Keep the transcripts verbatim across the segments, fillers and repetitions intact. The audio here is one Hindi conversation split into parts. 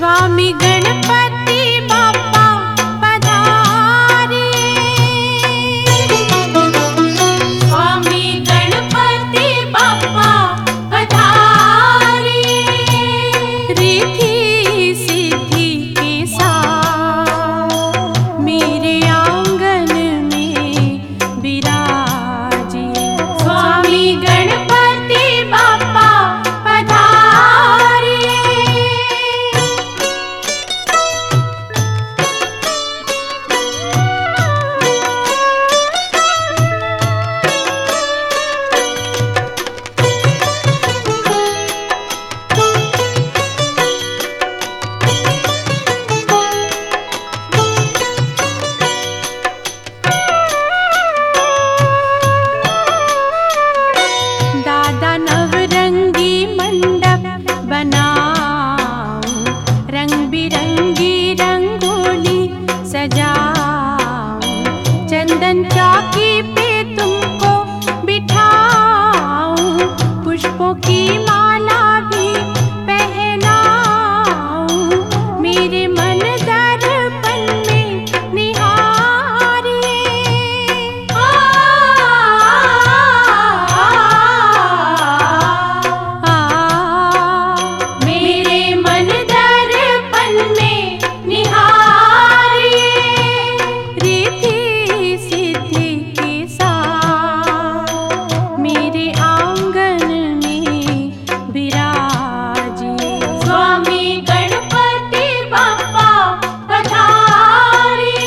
स्वामी गणपति बाप्पा पधारे। स्वामी गणपति बाप्पा पधारे। रिद्धि सिद्धि के साथ मेरे आंगन में विराजे। स्वामी गणपति बाप्पा पधारे। दादा नवरंगी मंडप बनाऊं, रंग बिरंगी रंगोली सजाऊं, चंदन चौकी पे तुमको बिठाऊं, पुष्पों की माला भी पहनाऊं, मेरे मन दर्पण में निहारे। आ, आ, मेरे मन दर्पण में निहारे। रिद्धि सिद्धि के साथ मेरे आंगन में विराजे। स्वामी गणपति बाप्पा पधारे।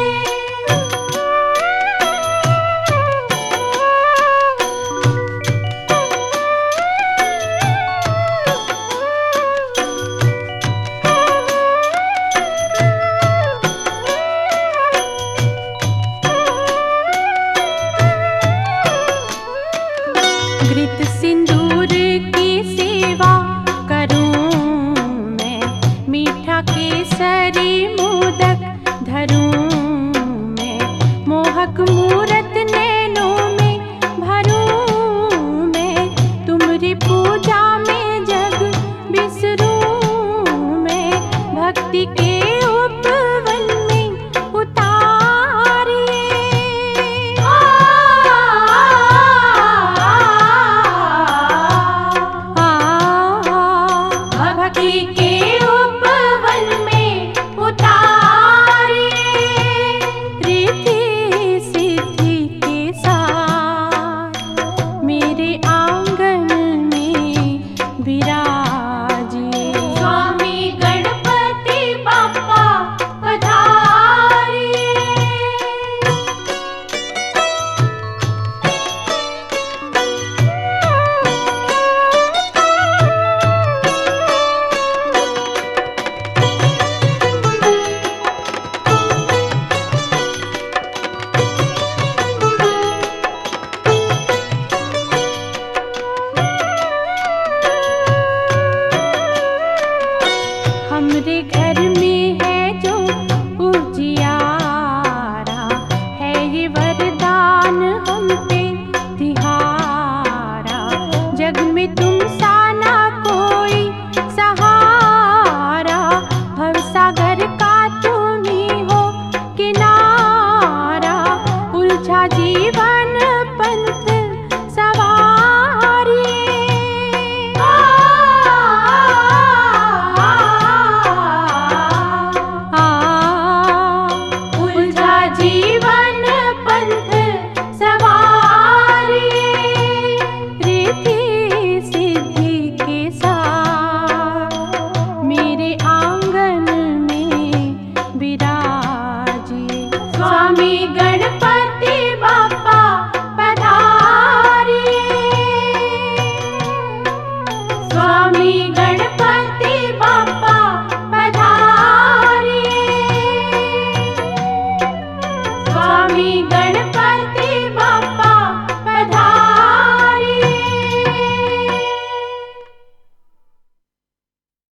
घृत सिंदूर की सेवा करूं मैं, मीठा केसरी मोदक धरूं मैं, मोहक मूरत नैनों में भरूं मैं, तुम्हारी पूजा में जग बिसरूं मैं, भक्ति के उपवन में उतारे। आ, भक्ति के उपवन में उतारे। रिद्धि सिद्धि के साथ मेरे आंगन में विराजे। स्वामी गणपति बाप्पा पधारे। हमरे घर